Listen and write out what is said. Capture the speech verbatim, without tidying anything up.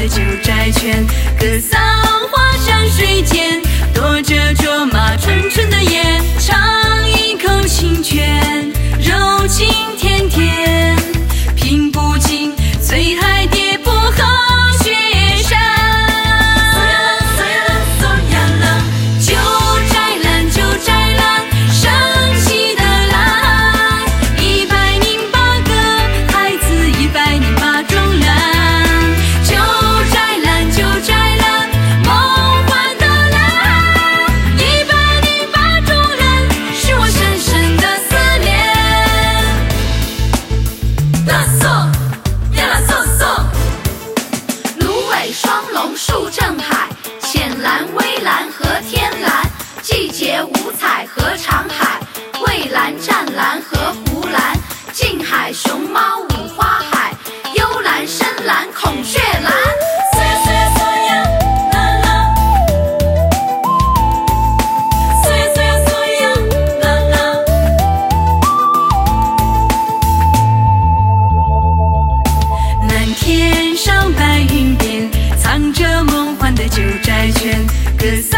的九寨泉，格桑花山水间，躲着卓玛纯纯的眼，尝一口清泉，柔情甜甜，品不尽醉海跌破后雪山。嗦呀啦嗦呀啦，九寨蓝九寨蓝，升起的蓝，一百零八个孩子，一百零八种蓝。九寨蓝九寨蓝，梦幻的蓝，一百零八种蓝，是我深深的思念。啦嗦呀啦嗦嗦， 芦苇双龙树正海，浅蓝微蓝和天蓝，季节五彩和长海，蔚蓝湛蓝和湖蓝，近海熊猫五花海，幽蓝深蓝孔雀蓝。 嗦呀嗦呀嗦呀啦啦，嗦呀嗦呀嗦呀啦啦。蓝天上白云边，藏着梦幻的九寨泉，格桑